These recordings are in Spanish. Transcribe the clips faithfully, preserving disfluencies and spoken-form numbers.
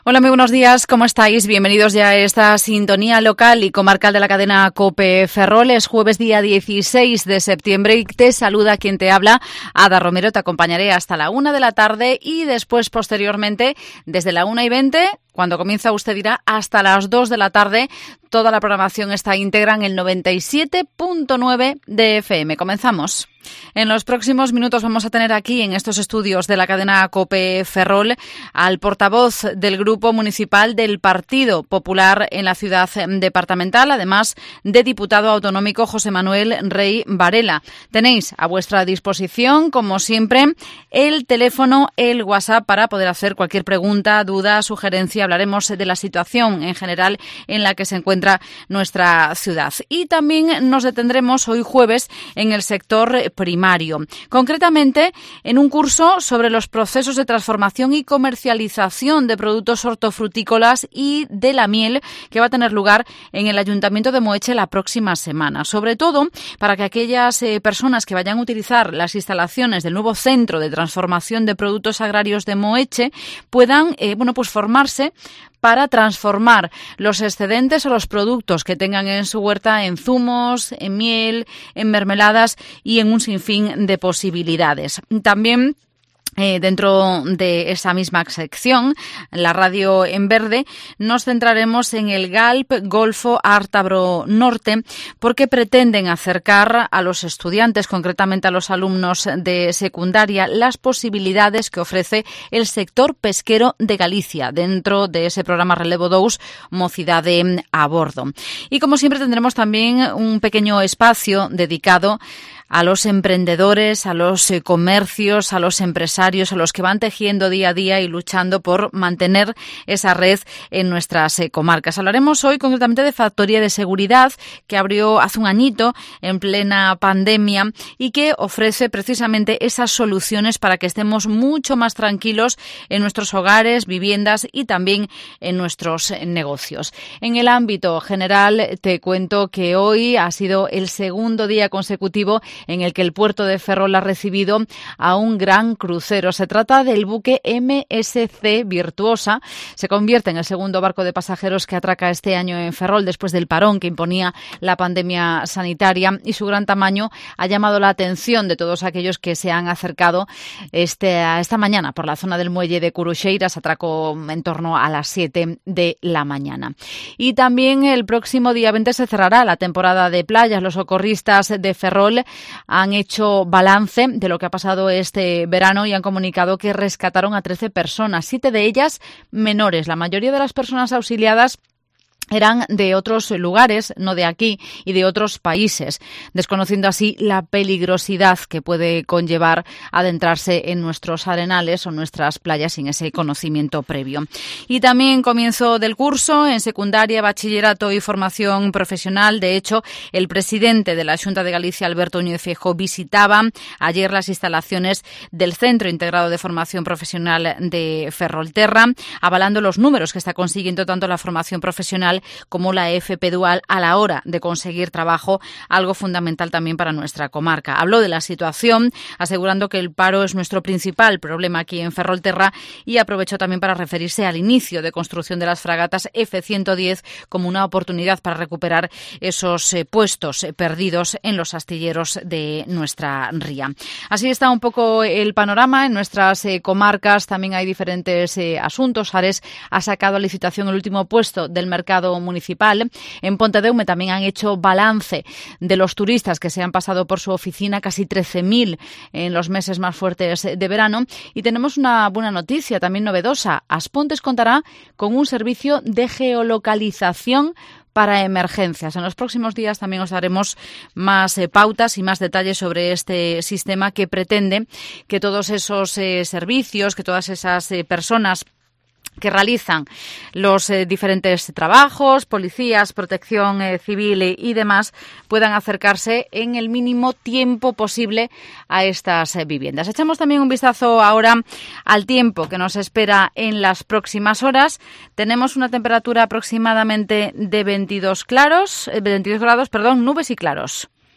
Hola, muy buenos días, ¿cómo estáis? Bienvenidos ya a esta sintonía local y comarcal de la cadena COPE Ferrol. Es jueves día dieciséis de septiembre y te saluda quien te habla, Ada Romero. Te acompañaré hasta la una de la tarde y después, posteriormente, desde la una y veinte, cuando comienza usted dirá, hasta las dos de la tarde, toda la programación está íntegra en el noventa y siete punto nueve de F M. Comenzamos. En los próximos minutos vamos a tener aquí, en estos estudios de la cadena COPE Ferrol, al portavoz del Grupo Municipal del Partido Popular en la ciudad departamental, además de diputado autonómico José Manuel Rey Varela. Tenéis a vuestra disposición, como siempre, el teléfono, el WhatsApp para poder hacer cualquier pregunta, duda, sugerencia. Hablaremos de la situación en general en la que se encuentra nuestra ciudad. Y también nos detendremos hoy jueves en el sector primario, concretamente en un curso sobre los procesos de transformación y comercialización de productos hortofrutícolas y de la miel, que va a tener lugar en el Ayuntamiento de Moeche la próxima semana, sobre todo para que aquellas eh, personas que vayan a utilizar las instalaciones del nuevo Centro de Transformación de Productos Agrarios de Moeche puedan eh, bueno, pues formarse para transformar los excedentes o los productos que tengan en su huerta en zumos, en miel, en mermeladas y en un sinfín de posibilidades. También Eh, dentro de esa misma sección, la radio en verde, nos centraremos en el GALP Golfo Ártabro Norte, porque pretenden acercar a los estudiantes, concretamente a los alumnos de secundaria, las posibilidades que ofrece el sector pesquero de Galicia dentro de ese programa Relevo dous, Mocidade a Bordo. Y como siempre tendremos también un pequeño espacio dedicado a los emprendedores, a los eh, comercios, a los empresarios, a los que van tejiendo día a día y luchando por mantener esa red en nuestras eh, comarcas. Hablaremos hoy concretamente de Factoría de Seguridad, que abrió hace un añito en plena pandemia y que ofrece precisamente esas soluciones para que estemos mucho más tranquilos en nuestros hogares, viviendas y también en nuestros eh, negocios. En el ámbito general, te cuento que hoy ha sido el segundo día consecutivo en el que el puerto de Ferrol ha recibido a un gran crucero. Se trata del buque M S C Virtuosa. Se convierte en el segundo barco de pasajeros que atraca este año en Ferrol después del parón que imponía la pandemia sanitaria, y su gran tamaño ha llamado la atención de todos aquellos que se han acercado este, esta mañana por la zona del muelle de Curuxeiras. Atracó en torno a las siete de la mañana. Y también el próximo día veinte se cerrará la temporada de playas. Los socorristas de Ferrol han hecho balance de lo que ha pasado este verano y han comunicado que rescataron a trece personas, siete de ellas menores. La mayoría de las personas auxiliadas eran de otros lugares, no de aquí, y de otros países, desconociendo así la peligrosidad que puede conllevar adentrarse en nuestros arenales o nuestras playas sin ese conocimiento previo. Y también comienzo del curso en secundaria, bachillerato y formación profesional. De hecho, el presidente de la Xunta de Galicia, Alberto Núñez Feijóo, visitaba ayer las instalaciones del Centro Integrado de Formación Profesional de Ferrolterra, avalando los números que está consiguiendo tanto la formación profesional como la F P dual a la hora de conseguir trabajo, algo fundamental también para nuestra comarca. Habló de la situación, asegurando que el paro es nuestro principal problema aquí en Ferrolterra, y aprovechó también para referirse al inicio de construcción de las fragatas F ciento diez como una oportunidad para recuperar esos eh, puestos eh, perdidos en los astilleros de nuestra ría. Así está un poco el panorama en nuestras eh, comarcas. También hay diferentes eh, asuntos. Ares ha sacado a licitación el último puesto del mercado municipal. En Pontedeume también han hecho balance de los turistas que se han pasado por su oficina, casi trece mil en los meses más fuertes de verano. Y tenemos una buena noticia, también novedosa. Aspontes contará con un servicio de geolocalización para emergencias. En los próximos días también os daremos más eh, pautas y más detalles sobre este sistema que pretende que todos esos eh, servicios, que todas esas eh, personas que realizan los eh, diferentes trabajos, policías, protección eh, civil eh, y demás, puedan acercarse en el mínimo tiempo posible a estas eh, viviendas. Echamos también un vistazo ahora al tiempo que nos espera en las próximas horas. Tenemos una temperatura aproximadamente de veintidós claros, eh, veintidós grados, perdón, nubes y claros.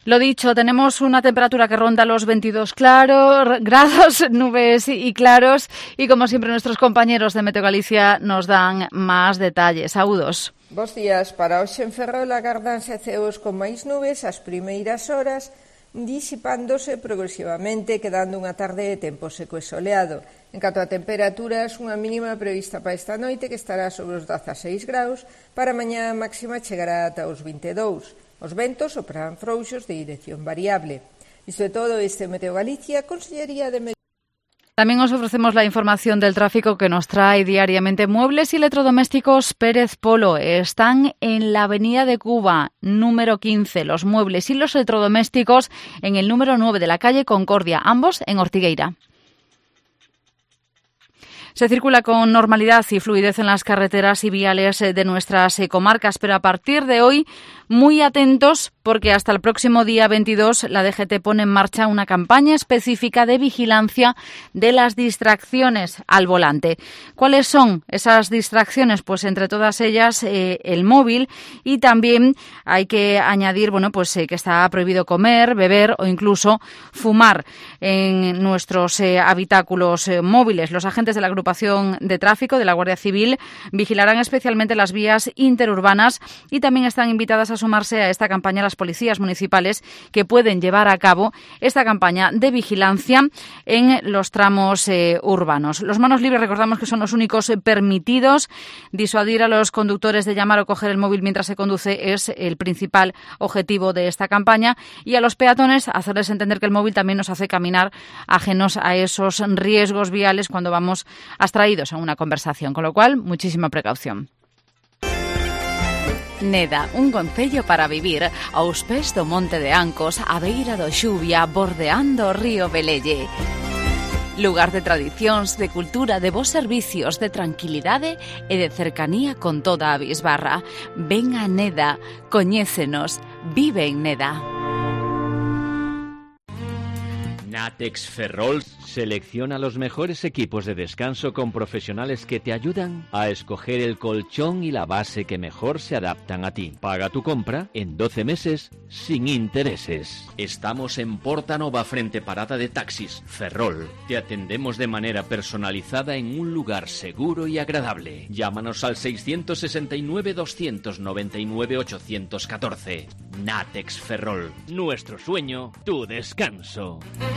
Lo dicho, tenemos una temperatura que ronda los veintidós claro, grados, nubes y claros, y como siempre nuestros compañeros de Meteo Galicia nos dan más detalles. Saúdos. Bos días. Para hoxe en Ferrol agardanse ceos con máis nubes as primeiras horas, disipándose progresivamente, quedando unha tarde de tempo seco e soleado. En canto a temperaturas, unha mínima prevista para esta noite que estará sobre os dezaseis graus, para mañá a máxima chegará ata os vinte e dous. Os ventos soprarán frouxos de dirección variable. Isto é todo este Meteo Galicia, Consellería de Medio. También os ofrecemos la información del tráfico que nos trae diariamente Muebles y Electrodomésticos Pérez Polo. Están en la Avenida de Cuba, número quince. Los muebles y los electrodomésticos en el número nueve de la calle Concordia, ambos en Ortigueira. Se circula con normalidad y fluidez en las carreteras y viales de nuestras comarcas, pero a partir de hoy muy atentos porque hasta el próximo día veintidós la D G T pone en marcha una campaña específica de vigilancia de las distracciones al volante. ¿Cuáles son esas distracciones? Pues entre todas ellas eh, el móvil, y también hay que añadir bueno, pues, eh, que está prohibido comer, beber o incluso fumar en nuestros eh, habitáculos eh, móviles. Los agentes de la agrupación de tráfico de la Guardia Civil vigilarán especialmente las vías interurbanas y también están invitadas a sumarse a esta campaña las policías municipales que pueden llevar a cabo esta campaña de vigilancia en los tramos eh, urbanos. Los manos libres, recordamos que son los únicos eh, permitidos. Disuadir a los conductores de llamar o coger el móvil mientras se conduce es el principal objetivo de esta campaña, y a los peatones hacerles entender que el móvil también nos hace caminar ajenos a esos riesgos viales cuando vamos abstraídos a una conversación, con lo cual muchísima precaución. Neda, un concello para vivir aos pés do Monte de Ancos, á beira do Xuvia, bordeando o río Velelle. Lugar de tradicións, de cultura, de bons servicios, de tranquilidade e de cercanía con toda a bisbarra. Ven a Neda, coñécenos, vive en Neda. Natex Ferrol selecciona los mejores equipos de descanso con profesionales que te ayudan a escoger el colchón y la base que mejor se adaptan a ti. Paga tu compra en doce meses sin intereses. Estamos en Porta Nova, frente parada de taxis. Ferrol. Te atendemos de manera personalizada en un lugar seguro y agradable. Llámanos al seiscientos sesenta y nueve, doscientos noventa y nueve, ochocientos catorce. Natex Ferrol. Nuestro sueño, tu descanso.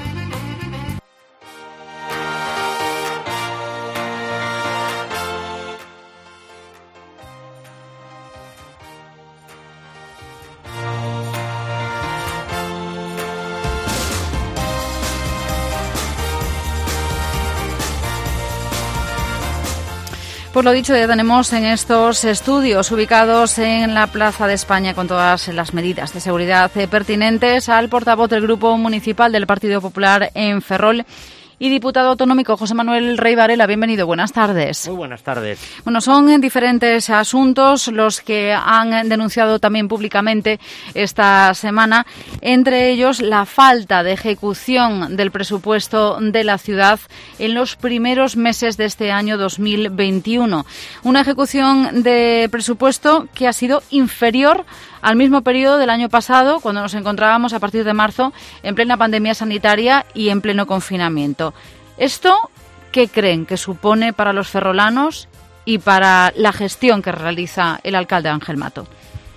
Pues lo dicho, ya tenemos en estos estudios ubicados en la Plaza de España con todas las medidas de seguridad pertinentes al portavoz del Grupo Municipal del Partido Popular en Ferrol y diputado autonómico José Manuel Rey Varela. Bienvenido, buenas tardes. Muy buenas tardes. Bueno, son diferentes asuntos los que han denunciado también públicamente esta semana, entre ellos la falta de ejecución del presupuesto de la ciudad en los primeros meses de este año dos mil veintiuno. Una ejecución de presupuesto que ha sido inferior al mismo periodo del año pasado, cuando nos encontrábamos a partir de marzo en plena pandemia sanitaria y en pleno confinamiento. ¿Esto qué creen que supone para los ferrolanos y para la gestión que realiza el alcalde Ángel Mato?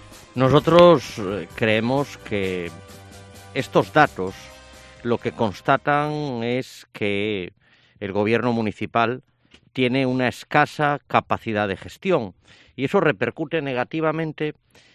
Nosotros creemos que estos datos lo que constatan es que el gobierno municipal tiene una escasa capacidad de gestión y eso repercute negativamente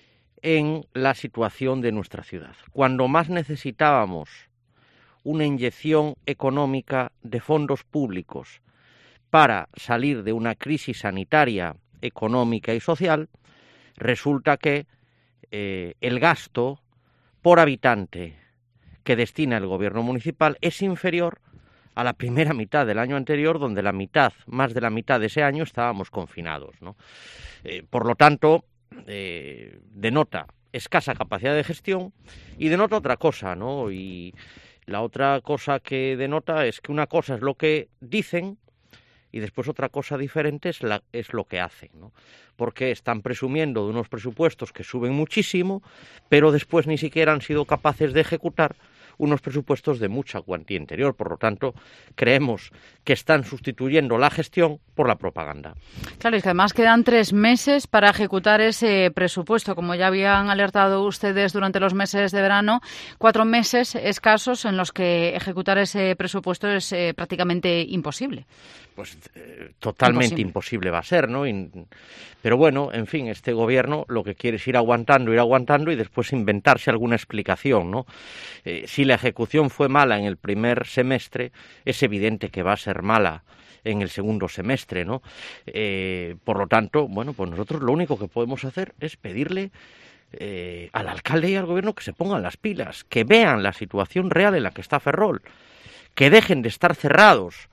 en la situación de nuestra ciudad. Cuando más necesitábamos una inyección económica de fondos públicos para salir de una crisis sanitaria, económica y social, resulta que eh, el gasto por habitante que destina el gobierno municipal es inferior a la primera mitad del año anterior, donde la mitad, más de la mitad de ese año estábamos confinados, ¿no? Eh, por lo tanto, Eh, denota escasa capacidad de gestión y denota otra cosa, ¿no? Y la otra cosa que denota es que una cosa es lo que dicen y después otra cosa diferente es, la, es lo que hacen, ¿no? Porque están presumiendo de unos presupuestos que suben muchísimo, pero después ni siquiera han sido capaces de ejecutar unos presupuestos de mucha cuantía interior. Por lo tanto, creemos que están sustituyendo la gestión por la propaganda. Claro, es que además quedan tres meses para ejecutar ese presupuesto. Como ya habían alertado ustedes durante los meses de verano, cuatro meses escasos en los que ejecutar ese presupuesto es eh, prácticamente imposible. Pues eh, totalmente imposible. imposible va a ser, ¿no? Y, pero bueno, en fin, este gobierno lo que quiere es ir aguantando, ir aguantando y después inventarse alguna explicación, ¿no? Eh, si la ejecución fue mala en el primer semestre, es evidente que va a ser mala en el segundo semestre, ¿no? Eh, por lo tanto, bueno, pues nosotros lo único que podemos hacer es pedirle eh, al alcalde y al gobierno que se pongan las pilas, que vean la situación real en la que está Ferrol, que dejen de estar cerrados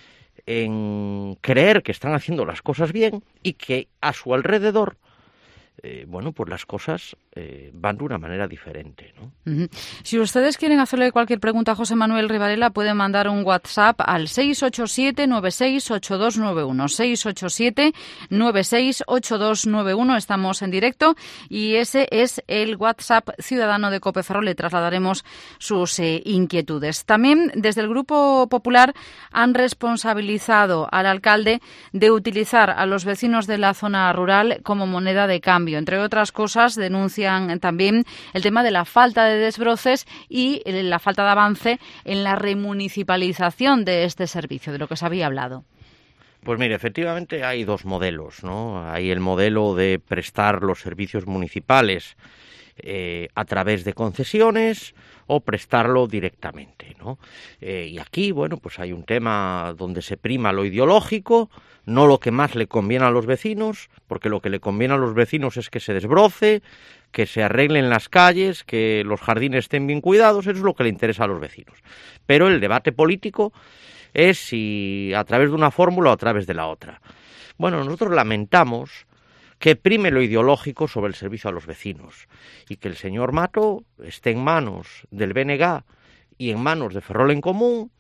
en creer que están haciendo las cosas bien y que a su alrededor, eh, bueno, pues las cosas eh, van de una manera diferente, ¿no? Uh-huh. Si ustedes quieren hacerle cualquier pregunta a José Manuel Rivarela, pueden mandar un WhatsApp al seis ocho siete, nueve seis, ocho dos nueve uno, seis ocho siete, nueve seis, ocho dos nueve uno. Estamos en directo y ese es el WhatsApp ciudadano de COPE Ferrol. Le trasladaremos sus eh, inquietudes. También desde el Grupo Popular han responsabilizado al alcalde de utilizar a los vecinos de la zona rural como moneda de cambio. Entre otras cosas, denuncian también el tema de la falta de desbroces y la falta de avance en la remunicipalización de este servicio, de lo que se había hablado. Pues mire, efectivamente hay dos modelos, ¿no? Hay el modelo de prestar los servicios municipales eh, a través de concesiones o prestarlo directamente, ¿no? Eh, y aquí, bueno, pues hay un tema donde se prima lo ideológico, no lo que más le conviene a los vecinos, porque lo que le conviene a los vecinos es que se desbroce, que se arreglen las calles, que los jardines estén bien cuidados, eso es lo que le interesa a los vecinos. Pero el debate político es si a través de una fórmula o a través de la otra. Bueno, nosotros lamentamos que prime lo ideológico sobre el servicio a los vecinos y que el señor Mato esté en manos del B N G y en manos de Ferrol en Común,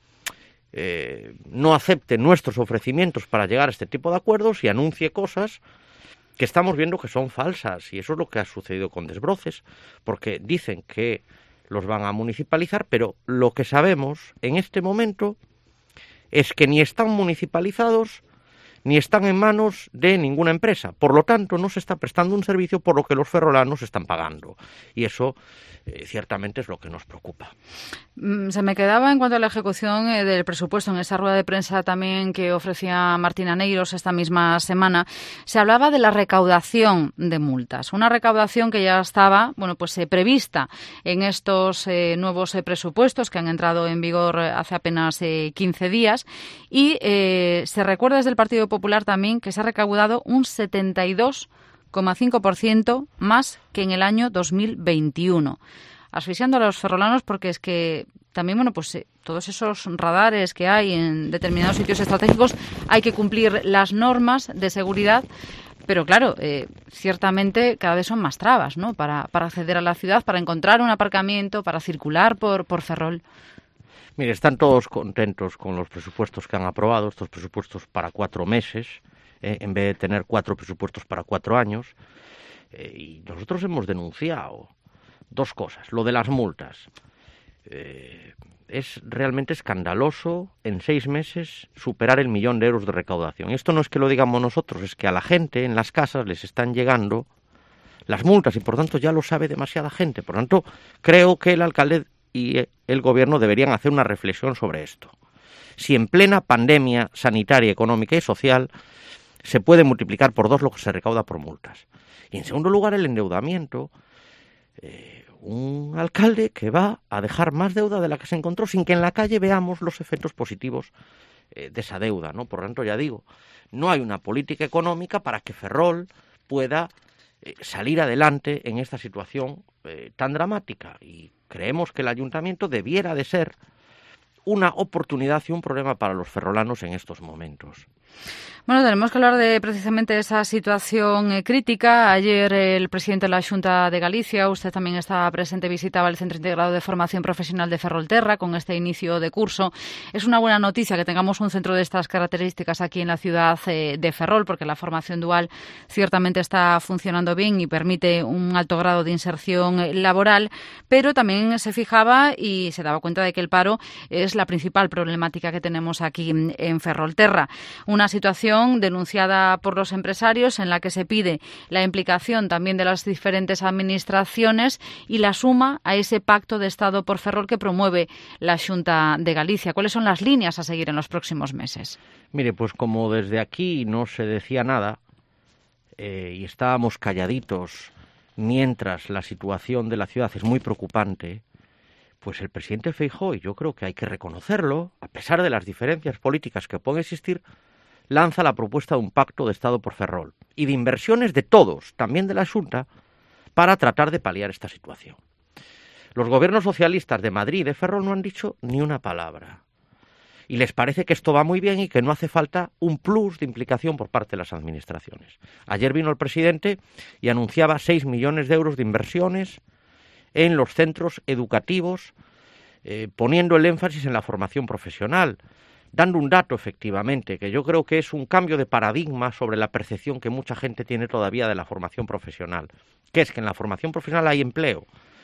eh, no acepte nuestros ofrecimientos para llegar a este tipo de acuerdos y anuncie cosas que estamos viendo que son falsas, y eso es lo que ha sucedido con desbroces, porque dicen que los van a municipalizar, pero lo que sabemos en este momento es que ni están municipalizados ni están en manos de ninguna empresa. Por lo tanto, no se está prestando un servicio por lo que los ferrolanos están pagando. Y eso, eh, ciertamente, es lo que nos preocupa. Se me quedaba en cuanto a la ejecución eh, del presupuesto, en esa rueda de prensa también que ofrecía Martín Aneiros esta misma semana, se hablaba de la recaudación de multas. Una recaudación que ya estaba, bueno, pues eh, prevista en estos eh, nuevos eh, presupuestos que han entrado en vigor hace apenas eh, quince días. Y eh, se recuerda desde el Partido Popular también que se ha recaudado un setenta y dos coma cinco por ciento más que en el año dos mil veintiuno. Asfixiando a los ferrolanos porque es que también, bueno, pues eh, todos esos radares que hay en determinados sitios estratégicos hay que cumplir las normas de seguridad, pero claro, eh, ciertamente cada vez son más trabas, ¿no? Para, para acceder a la ciudad, para encontrar un aparcamiento, para circular por, por Ferrol. Mire, están todos contentos con los presupuestos que han aprobado, estos presupuestos para cuatro meses, eh, en vez de tener cuatro presupuestos para cuatro años. Eh, y nosotros hemos denunciado dos cosas. Lo de las multas. Eh, es realmente escandaloso en seis meses superar el millón de euros de recaudación. Y esto no es que lo digamos nosotros, es que a la gente en las casas les están llegando las multas y por tanto ya lo sabe demasiada gente. Por tanto, creo que el alcalde y el gobierno deberían hacer una reflexión sobre esto. Si en plena pandemia sanitaria, económica y social se puede multiplicar por dos lo que se recauda por multas. Y en segundo lugar, el endeudamiento. Eh, un alcalde que va a dejar más deuda de la que se encontró sin que en la calle veamos los efectos positivos eh, de esa deuda, ¿no? Por lo tanto, ya digo, no hay una política económica para que Ferrol pueda eh, salir adelante en esta situación eh, tan dramática, y creemos que el ayuntamiento debiera de ser una oportunidad y un problema para los ferrolanos en estos momentos. Bueno, tenemos que hablar de precisamente esa situación eh, crítica. Ayer eh, el presidente de la Xunta de Galicia, usted también estaba presente, visitaba el Centro Integrado de Formación Profesional de Ferrolterra con este inicio de curso. Es una buena noticia que tengamos un centro de estas características aquí en la ciudad eh, de Ferrol, porque la formación dual ciertamente está funcionando bien y permite un alto grado de inserción eh, laboral, pero también se fijaba y se daba cuenta de que el paro es la principal problemática que tenemos aquí en, en Ferrolterra. Una situación denunciada por los empresarios en la que se pide la implicación también de las diferentes administraciones y la suma a ese pacto de Estado por Ferrol que promueve la Xunta de Galicia. ¿Cuáles son las líneas a seguir en los próximos meses? Mire, pues como desde aquí no se decía nada eh, y estábamos calladitos mientras la situación de la ciudad es muy preocupante, pues el presidente Feijóo, y yo creo que hay que reconocerlo, a pesar de las diferencias políticas que pueden existir, lanza la propuesta de un pacto de Estado por Ferrol y de inversiones de todos, también de la Xunta, para tratar de paliar esta situación. Los gobiernos socialistas de Madrid y de Ferrol no han dicho ni una palabra. Y les parece que esto va muy bien y que no hace falta un plus de implicación por parte de las administraciones. Ayer vino el presidente y anunciaba seis millones de euros de inversiones en los centros educativos, eh, poniendo el énfasis en la formación profesional, dando un dato, efectivamente, que yo creo que es un cambio de paradigma sobre la percepción que mucha gente tiene todavía de la formación profesional, que es que en la formación profesional hay empleo.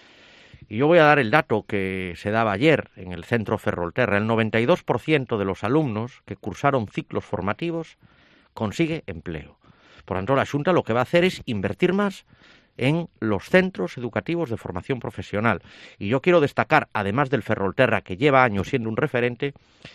Y yo voy a dar el dato que se daba ayer en el Centro Ferrolterra. El noventa y dos por ciento de los alumnos que cursaron ciclos formativos consigue empleo. Por tanto, la Xunta lo que va a hacer es invertir más en los centros educativos de formación profesional. Y yo quiero destacar, además del Ferrolterra, que lleva años siendo un referente,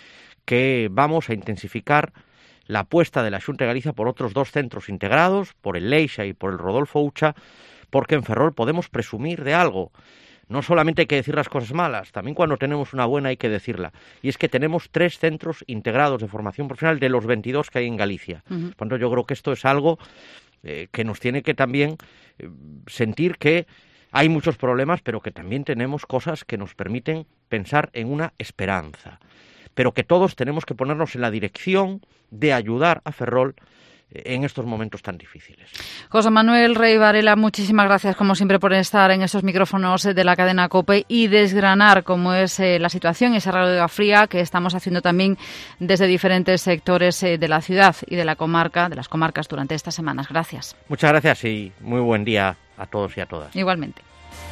que vamos a intensificar la apuesta de la Xunta de Galicia por otros dos centros integrados, por el Leixa y por el Rodolfo Ucha, porque en Ferrol podemos presumir de algo. No solamente hay que decir las cosas malas, también cuando tenemos una buena hay que decirla. Y es que tenemos tres centros integrados de formación profesional de los veintidós que hay en Galicia. Uh-huh. Por tanto, yo creo que esto es algo eh, que nos tiene que también eh, sentir que hay muchos problemas, pero que también tenemos cosas que nos permiten pensar en una esperanza. Pero que todos tenemos que ponernos en la dirección de ayudar a Ferrol en estos momentos tan difíciles. José Manuel Rey Varela, muchísimas gracias como siempre por estar en esos micrófonos de la cadena COPE y desgranar cómo es eh, la situación, esa radiografía fría que estamos haciendo también desde diferentes sectores eh, de la ciudad y de la comarca, de las comarcas durante estas semanas. Gracias. Muchas gracias y muy buen día a todos y a todas. Igualmente.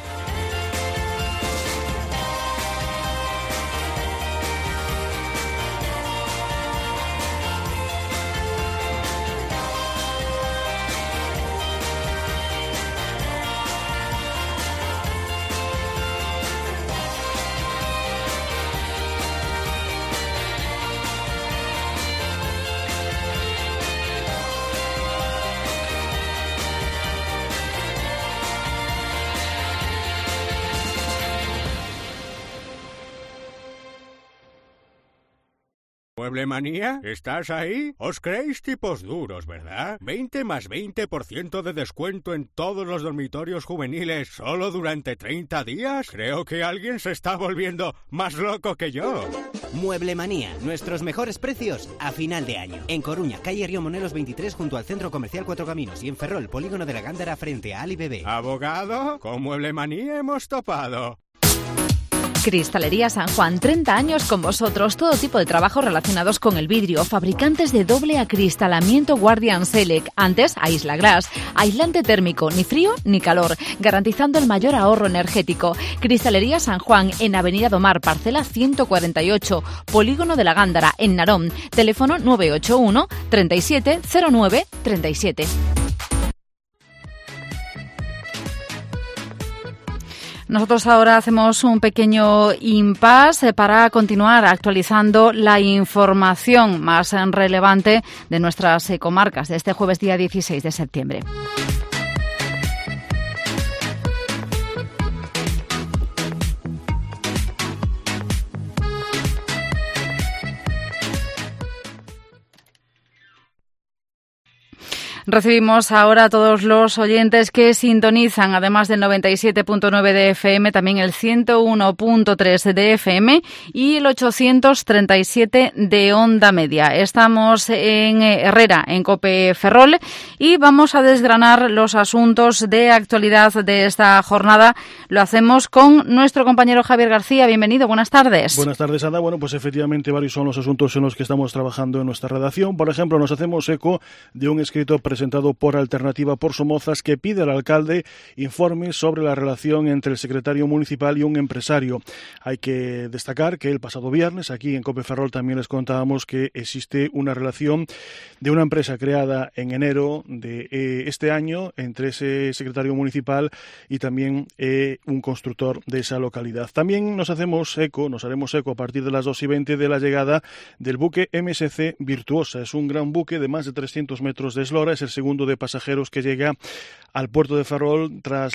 ¿Mueblemanía? ¿Estás ahí? Os creéis tipos duros, ¿verdad? veinte más veinte por ciento de descuento en todos los dormitorios juveniles solo durante treinta días. Creo que alguien se está volviendo más loco que yo. Mueblemanía, nuestros mejores precios a final de año. En Coruña, calle Río Monelos veintitrés junto al Centro Comercial Cuatro Caminos y en Ferrol, Polígono de la Gándara frente a Ali Bebé. ¿Abogado? Con Mueblemanía hemos topado. Cristalería San Juan, treinta años con vosotros, todo tipo de trabajos relacionados con el vidrio, fabricantes de doble acristalamiento Guardian Select, antes Aisla Glass, aislante térmico, ni frío ni calor, garantizando el mayor ahorro energético. Cristalería San Juan, en Avenida Domar, parcela ciento cuarenta y ocho, Polígono de la Gándara, en Narón, teléfono nueve ocho uno, treinta y siete, cero nueve, treinta y siete. Nosotros ahora hacemos un pequeño impasse para continuar actualizando la información más relevante de nuestras comarcas de este jueves día dieciséis de septiembre. Recibimos ahora a todos los oyentes que sintonizan, además del noventa y siete punto nueve de F M, también el ciento uno punto tres de F M y el ochocientos treinta y siete de onda media. Estamos en Herrera, en COPE Ferrol, y vamos a desgranar los asuntos de actualidad de esta jornada. Lo hacemos con nuestro compañero Javier García. Bienvenido, buenas tardes. Buenas tardes, Ada. Bueno, pues efectivamente varios son los asuntos en los que estamos trabajando en nuestra redacción. Por ejemplo, nos hacemos eco de un escrito presentado por Alternativa por Somozas que pide al alcalde informes sobre la relación entre el secretario municipal y un empresario. Hay que destacar que el pasado viernes aquí en COPE Ferrol también les contábamos que existe una relación de una empresa creada en enero de eh, este año entre ese secretario municipal y también eh, un constructor de esa localidad. También nos hacemos eco, nos haremos eco a partir de las dos y veinte de la llegada del buque M S C Virtuosa. Es un gran buque de más de trescientos metros de eslora, es el segundo de pasajeros que llega al puerto de Ferrol tras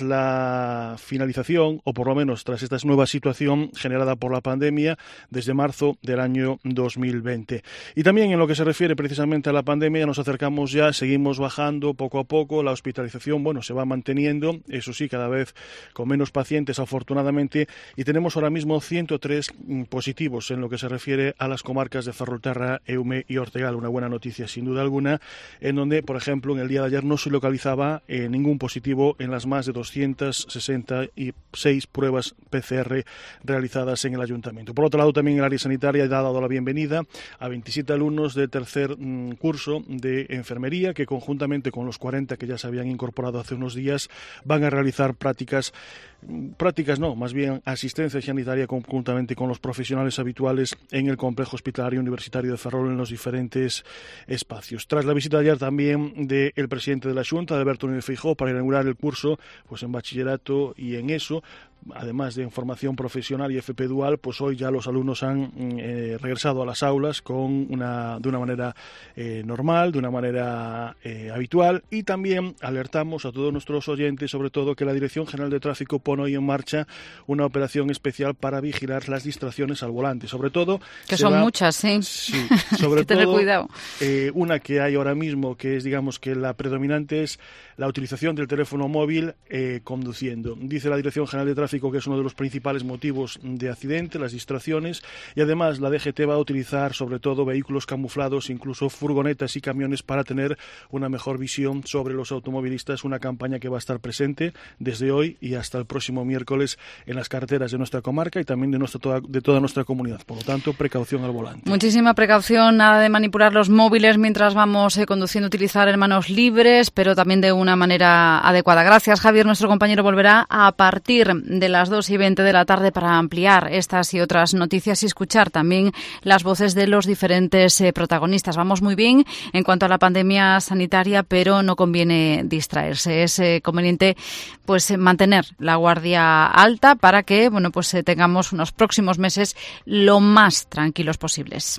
la finalización, o por lo menos tras esta nueva situación generada por la pandemia desde marzo del año dos mil veinte. Y también en lo que se refiere precisamente a la pandemia, nos acercamos ya, seguimos bajando poco a poco, la hospitalización, bueno, se va manteniendo, eso sí, cada vez con menos pacientes afortunadamente, y tenemos ahora mismo ciento tres positivos en lo que se refiere a las comarcas de Ferrolterra, Eume y Ortegal. Una buena noticia sin duda alguna, en donde, por ejemplo, en el día de ayer no se localizaba eh, ningún positivo en las más de doscientas sesenta y seis pruebas P C R realizadas en el ayuntamiento. Por otro lado, también el área sanitaria ha dado la bienvenida a veintisiete alumnos de tercer mmm, curso de enfermería que conjuntamente con los cuarenta que ya se habían incorporado hace unos días van a realizar prácticas prácticas no, más bien asistencia sanitaria conjuntamente con los profesionales habituales en el complejo hospitalario universitario de Ferrol en los diferentes espacios. Tras la visita ayer también del presidente de la Xunta, de Alberto Núñez Feijóo, para inaugurar el curso pues en bachillerato y en eso, además de en formación profesional y F P dual, pues hoy ya los alumnos han eh, regresado a las aulas con una, de una manera eh, normal, de una manera eh, habitual, y también alertamos a todos nuestros oyentes, sobre todo, que la Dirección General de Tráfico pone hoy en marcha una operación especial para vigilar las distracciones al volante, sobre todo... Que son va, muchas, ¿sí? Sí, sobre que tener todo, cuidado. Eh, una que hay ahora mismo, que es, digamos, que la predominante es la utilización del teléfono móvil eh, conduciendo. Dice la Dirección General de Tráfico que es uno de los principales motivos de accidente, las distracciones, y además la D G T va a utilizar sobre todo vehículos camuflados, incluso furgonetas y camiones, para tener una mejor visión sobre los automovilistas, una campaña que va a estar presente desde hoy y hasta el próximo miércoles en las carreteras de nuestra comarca y también de, nuestra, toda, de toda nuestra comunidad. Por lo tanto, precaución al volante. Muchísima precaución, nada de manipular los móviles mientras vamos eh, conduciendo, utilizar en manos libres, pero también de una manera adecuada. Gracias, Javier. Nuestro compañero volverá a partir de las dos y veinte de la tarde para ampliar estas y otras noticias y escuchar también las voces de los diferentes eh, protagonistas. Vamos muy bien en cuanto a la pandemia sanitaria, pero no conviene distraerse. Es eh, conveniente pues mantener la guardia alta para que bueno pues eh, tengamos unos próximos meses lo más tranquilos posibles.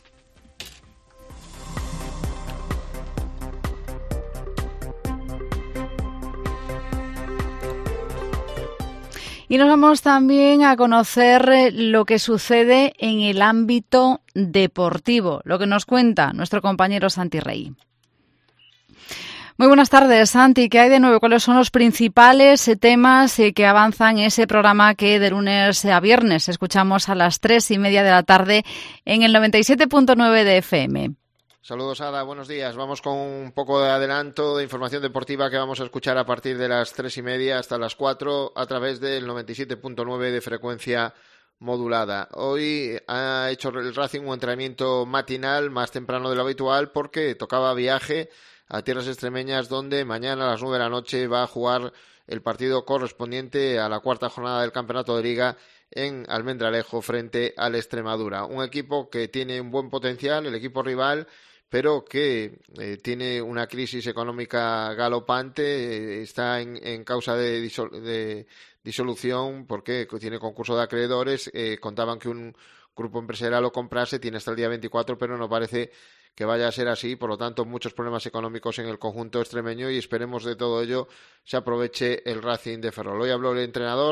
Y nos vamos también a conocer lo que sucede en el ámbito deportivo, lo que nos cuenta nuestro compañero Santi Rey. Muy buenas tardes, Santi. ¿Qué hay de nuevo? ¿Cuáles son los principales temas que avanzan en ese programa que de lunes a viernes escuchamos a las tres y media de la tarde en el noventa y siete punto nueve de F M? Saludos, Ada, buenos días. Vamos con un poco de adelanto de información deportiva que vamos a escuchar a partir de las tres y media hasta las cuatro a través del noventa y siete punto nueve de frecuencia modulada. Hoy ha hecho el Racing un entrenamiento matinal más temprano de lo habitual porque tocaba viaje a tierras extremeñas, donde mañana a las nueve de la noche va a jugar el partido correspondiente a la cuarta jornada del Campeonato de Liga en Almendralejo frente al Extremadura. Un equipo que tiene un buen potencial, el equipo rival, pero que eh, tiene una crisis económica galopante, eh, está en, en causa de, disol- de disolución porque tiene concurso de acreedores, eh, contaban que un grupo empresarial lo comprase, tiene hasta el día veinticuatro, pero no parece que vaya a ser así, por lo tanto muchos problemas económicos en el conjunto extremeño y esperemos de todo ello se aproveche el Racing de Ferrol. Hoy habló el entrenador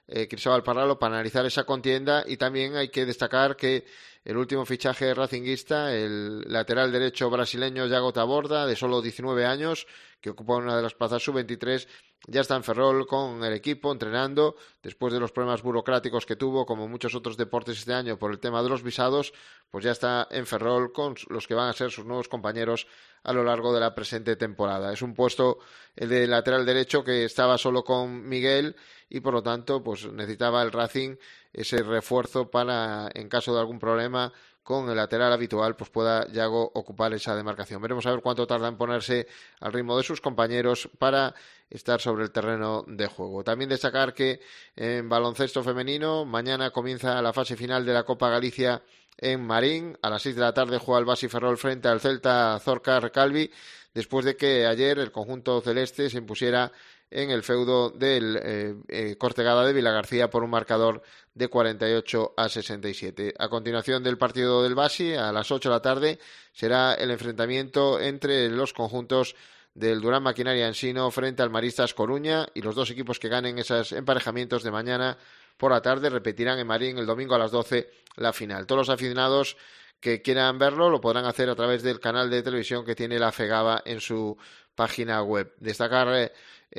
eh, Cristóbal Parralo para analizar esa contienda, y también hay que destacar que el último fichaje racinguista, el lateral derecho brasileño Yago Taborda, de solo diecinueve años, que ocupa una de las plazas sub veintitrés, ya está en Ferrol con el equipo, entrenando, después de los problemas burocráticos que tuvo, como muchos otros deportes este año, por el tema de los visados, pues ya está en Ferrol con los que van a ser sus nuevos compañeros a lo largo de la presente temporada. Es un puesto, el de lateral derecho, que estaba solo con Miguel, y por lo tanto pues necesitaba el Racing ese refuerzo para, en caso de algún problema con el lateral habitual, pues pueda Yago ocupar esa demarcación. Veremos a ver cuánto tarda en ponerse al ritmo de sus compañeros para estar sobre el terreno de juego. También destacar que en baloncesto femenino mañana comienza la fase final de la Copa Galicia en Marín. A las seis de la tarde juega el Basi Ferrol frente al Celta Zorca Recalvi, después de que ayer el conjunto celeste se impusiera en el feudo del eh, eh, Cortegada de Vilagarcía por un marcador de cuarenta y ocho a sesenta y siete. A continuación del partido del Basi, a las ocho de la tarde, será el enfrentamiento entre los conjuntos del Durán Maquinaria Ensino frente al Maristas Coruña, y los dos equipos que ganen esos emparejamientos de mañana por la tarde repetirán en Marín el domingo a las doce la final. Todos los aficionados que quieran verlo lo podrán hacer a través del canal de televisión que tiene la FEGABA en su página web. Destacar eh,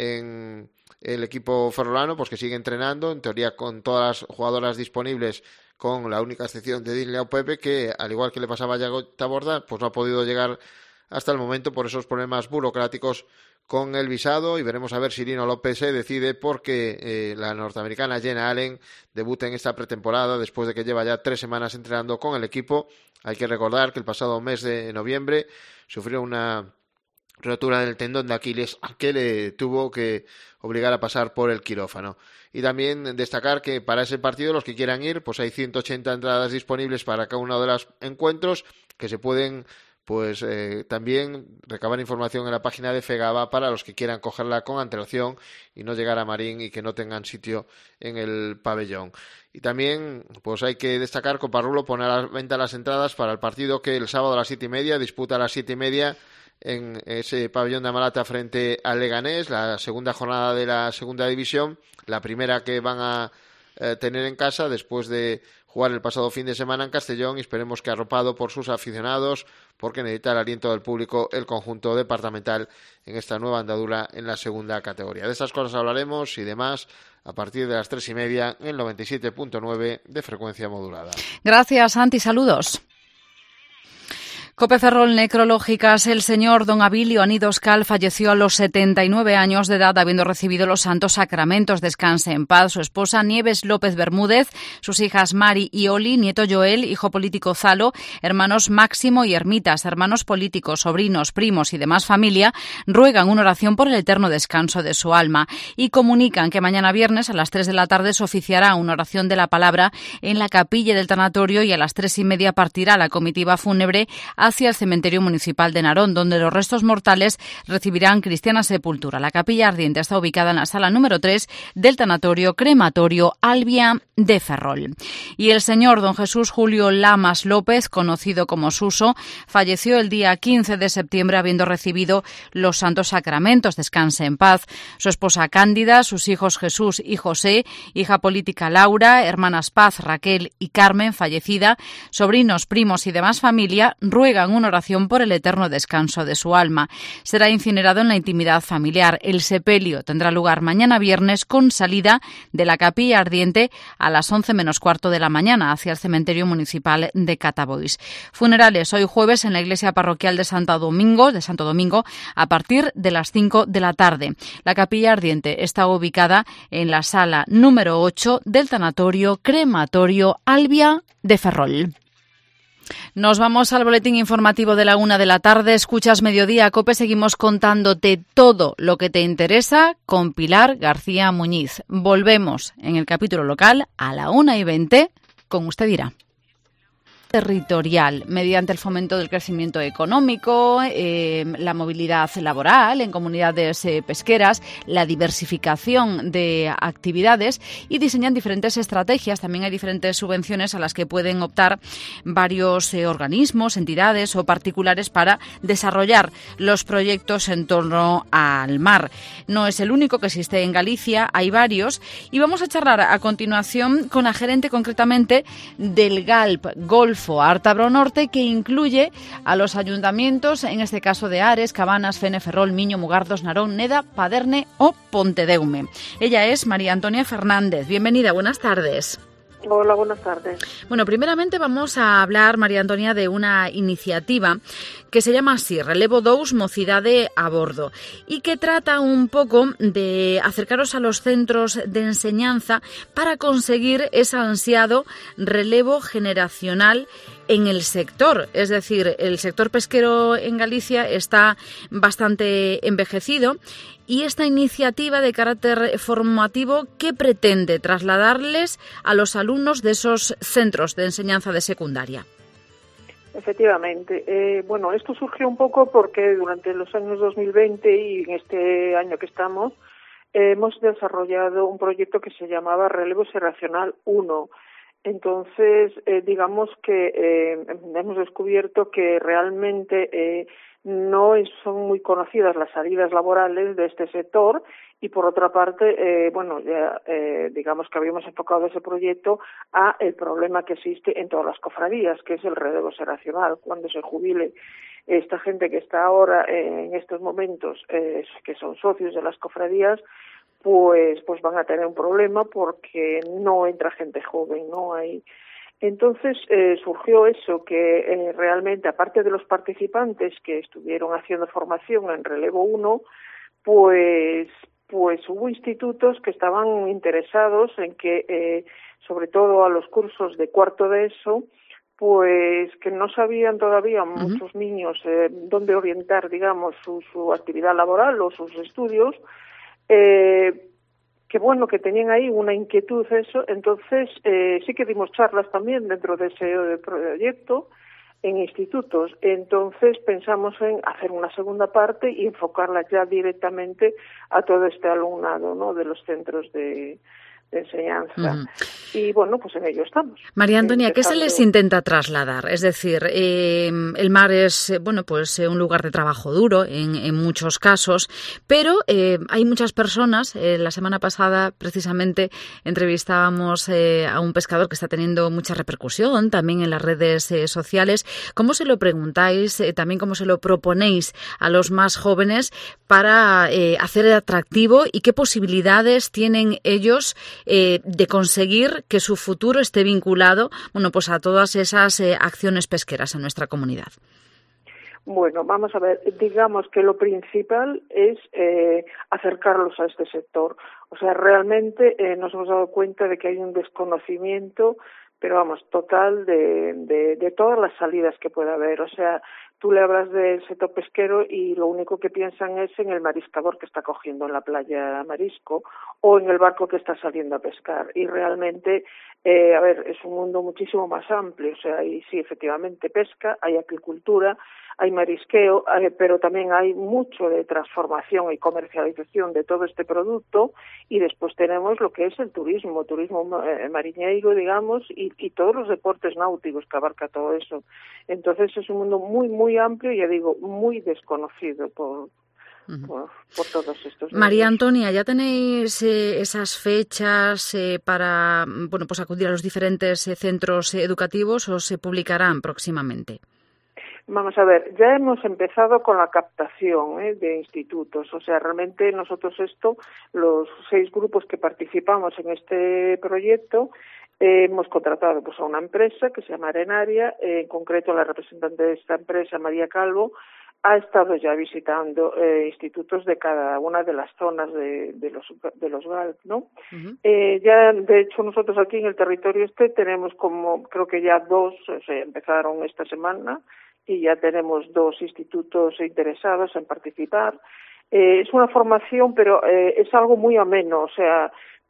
en el equipo ferrolano pues que sigue entrenando, en teoría con todas las jugadoras disponibles, con la única excepción de Dinlea Pepe, que al igual que le pasaba a Yago Taborda, pues no ha podido llegar hasta el momento por esos problemas burocráticos con el visado, y veremos a ver si Lino López se decide, porque eh, la norteamericana Jenna Allen debuta en esta pretemporada después de que lleva ya tres semanas entrenando con el equipo. Hay que recordar que el pasado mes de noviembre sufrió una rotura del tendón de Aquiles que le tuvo que obligar a pasar por el quirófano. Y también destacar que para ese partido, los que quieran ir, pues hay ciento ochenta entradas disponibles para cada uno de los encuentros, que se pueden pues eh, también recabar información en la página de FEGABA para los que quieran cogerla con antelación y no llegar a Marín y que no tengan sitio en el pabellón. Y también pues hay que destacar que Parrulo pone a la venta las entradas para el partido que el sábado a las siete y media disputa a las siete y media en ese pabellón de Amalata frente al Leganés, la segunda jornada de la segunda división, la primera que van a eh, tener en casa después de jugar el pasado fin de semana en Castellón, y esperemos que arropado por sus aficionados, porque necesita el aliento del público el conjunto departamental en esta nueva andadura en la segunda categoría. De estas cosas hablaremos y demás a partir de las tres y media en el noventa y siete punto nueve de frecuencia modulada. Gracias, Santi. Saludos. Cope Ferrol Necrológicas. El señor don Abilio Anidoscal falleció a los setenta y nueve años de edad, habiendo recibido los santos sacramentos. Descanse en paz. Su esposa Nieves López Bermúdez, sus hijas Mari y Oli, nieto Joel, hijo político Zalo, hermanos Máximo y Ermitas, hermanos políticos, sobrinos, primos y demás familia, ruegan una oración por el eterno descanso de su alma, y comunican que mañana viernes a las tres de la tarde se oficiará una oración de la palabra en la capilla del tanatorio, y a las tres y media partirá la comitiva fúnebre hacia el cementerio municipal de Narón, donde los restos mortales recibirán cristiana sepultura. La capilla ardiente está ubicada en la sala número tres del tanatorio crematorio Albia de Ferrol. Y el señor don Jesús Julio Lamas López, conocido como Suso, falleció el día quince de septiembre habiendo recibido los santos sacramentos. Descanse en paz. Su esposa Cándida, sus hijos Jesús y José, hija política Laura, hermanas Paz, Raquel y Carmen, fallecida, sobrinos, primos y demás familia, ruegan una oración por el eterno descanso de su alma. Será incinerado en la intimidad familiar. El sepelio tendrá lugar mañana viernes con salida de la capilla ardiente a las once menos cuarto de la mañana hacia el cementerio municipal de Catabois. Funerales hoy jueves en la iglesia parroquial de Santo Domingo, de Santo Domingo a partir de las cinco de la tarde. La capilla ardiente está ubicada en la sala número ocho del tanatorio crematorio Albia de Ferrol. Nos vamos al boletín informativo de la una de la tarde. Escuchas Mediodía Cope. Seguimos contándote todo lo que te interesa con Pilar García Muñiz. Volvemos en el capítulo local a la una y veinte con Usted Dirá. territorial mediante el fomento del crecimiento económico, eh, la movilidad laboral en comunidades eh, pesqueras, la diversificación de actividades y diseñan diferentes estrategias. También hay diferentes subvenciones a las que pueden optar varios eh, organismos, entidades o particulares para desarrollar los proyectos en torno al mar. No es el único que existe en Galicia, hay varios y vamos a charlar a continuación con la gerente concretamente del GALP, Golfo Ártabro Norte, que incluye a los ayuntamientos, en este caso de Ares, Cabanas, Fene, Ferrol, Miño, Mugardos, Narón, Neda, Paderne o Pontedeume. Ella es María Antonia Fernández. Bienvenida, buenas tardes. Hola, buenas tardes. Bueno, primeramente vamos a hablar, María Antonia, de una iniciativa que se llama así, Relevo dous, Mocidade a Bordo, y que trata un poco de acercaros a los centros de enseñanza para conseguir ese ansiado relevo generacional en el sector. Es decir, el sector pesquero en Galicia está bastante envejecido y esta iniciativa de carácter formativo, ¿qué pretende trasladarles a los alumnos de esos centros de enseñanza de secundaria? Efectivamente. Eh, bueno, esto surgió un poco porque durante los años dos mil veinte y en este año que estamos, eh, hemos desarrollado un proyecto que se llamaba Relevo Generacional uno. Entonces, eh, digamos que eh, hemos descubierto que realmente eh, no son muy conocidas las salidas laborales de este sector y, por otra parte, eh, bueno, ya eh, digamos que habíamos enfocado ese proyecto a el problema que existe en todas las cofradías, que es el relevo generacional. Cuando se jubile esta gente que está ahora eh, en estos momentos, eh, que son socios de las cofradías, pues pues van a tener un problema porque no entra gente joven, no hay. Entonces eh, surgió eso, que eh, realmente, aparte de los participantes que estuvieron haciendo formación en Relevo uno, pues pues hubo institutos que estaban interesados en que, eh, sobre todo a los cursos de cuarto de ESO, pues que no sabían todavía uh-huh. muchos niños eh, dónde orientar, digamos, su, su actividad laboral o sus estudios. Eh, que bueno, que tenían ahí una inquietud eso, entonces eh, sí que dimos charlas también dentro de ese proyecto en institutos, entonces pensamos en hacer una segunda parte y enfocarla ya directamente a todo este alumnado, ¿no?, de los centros de, de enseñanza. Uh-huh. Y bueno, pues en ello estamos. María Antonia, ¿qué se les intenta trasladar? Es decir, eh, el mar es, bueno, pues un lugar de trabajo duro en, en muchos casos, pero eh, hay muchas personas. Eh, la semana pasada, precisamente, entrevistábamos eh, a un pescador que está teniendo mucha repercusión también en las redes eh, sociales. ¿Cómo se lo preguntáis? Eh, también cómo se lo proponéis a los más jóvenes para eh, hacer atractivo y qué posibilidades tienen ellos eh, de conseguir que su futuro esté vinculado, bueno, pues a todas esas eh, acciones pesqueras en nuestra comunidad? Bueno, vamos a ver, digamos que lo principal es eh, acercarlos a este sector. O sea, realmente eh, nos hemos dado cuenta de que hay un desconocimiento, pero vamos, total de, de, de todas las salidas que puede haber. O sea, tú le hablas del sector pesquero y lo único que piensan es en el mariscador que está cogiendo en la playa marisco o en el barco que está saliendo a pescar. Y realmente, eh, a ver, es un mundo muchísimo más amplio. O sea, hay sí, efectivamente pesca, hay acuicultura, hay marisqueo, eh, pero también hay mucho de transformación y comercialización de todo este producto, y después tenemos lo que es el turismo, turismo eh, mariñeiro, digamos, y, y todos los deportes náuticos que abarca todo eso. Entonces es un mundo muy, muy amplio y, ya digo, muy desconocido por, uh-huh. por, por todos estos medios. María Antonia, ¿ya tenéis eh, esas fechas eh, para bueno, pues acudir a los diferentes eh, centros educativos o se publicarán próximamente? Vamos a ver, ya hemos empezado con la captación ¿eh? de institutos. O sea, realmente nosotros esto, los seis grupos que participamos en este proyecto, eh, hemos contratado pues a una empresa que se llama Arenaria, eh, en concreto la representante de esta empresa, María Calvo, ha estado ya visitando eh, institutos de cada una de las zonas de, de los de los GALP, ¿no? Uh-huh. Eh, ya, de hecho, nosotros aquí en el territorio este tenemos como, creo que ya dos, o sea, empezaron esta semana, y ya tenemos dos institutos interesados en participar. Eh, es una formación, pero eh, es algo muy ameno, o sea,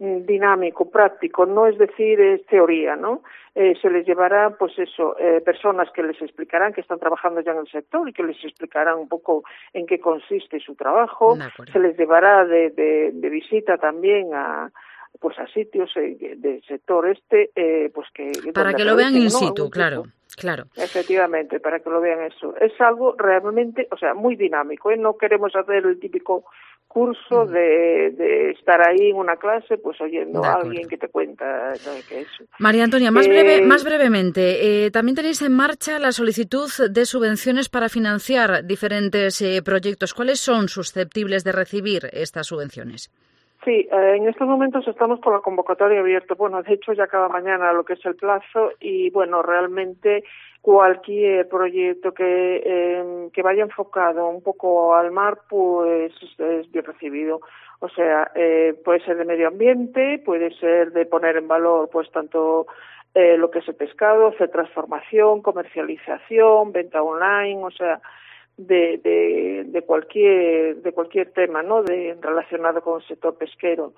dinámico, práctico, no es decir, es teoría, ¿no? Eh, se les llevará, pues eso, eh, personas que les explicarán, que están trabajando ya en el sector y que les explicarán un poco en qué consiste su trabajo. Se les llevará de, de, de visita también a pues a sitios eh, del sector este, eh, pues que... Para que lo vean in situ, claro. Claro. Efectivamente, para que lo vean eso. Es algo realmente, o sea, muy dinámico, ¿eh? No queremos hacer el típico curso de, de estar ahí en una clase, pues oyendo a alguien que te cuenta que eso. María Antonia, más, eh, breve, más brevemente, eh, también tenéis en marcha la solicitud de subvenciones para financiar diferentes eh, proyectos. ¿Cuáles son susceptibles de recibir estas subvenciones? Sí, eh, en estos momentos estamos con la convocatoria abierta. Bueno, de hecho ya acaba mañana lo que es el plazo y, bueno, realmente cualquier proyecto que eh, que vaya enfocado un poco al mar, pues es bien recibido. O sea, eh, puede ser de medio ambiente, puede ser de poner en valor, pues tanto eh, lo que es el pescado, hacer transformación, comercialización, venta online, o sea, de, de, de cualquier de cualquier tema, ¿no? De relacionado con el sector pesquero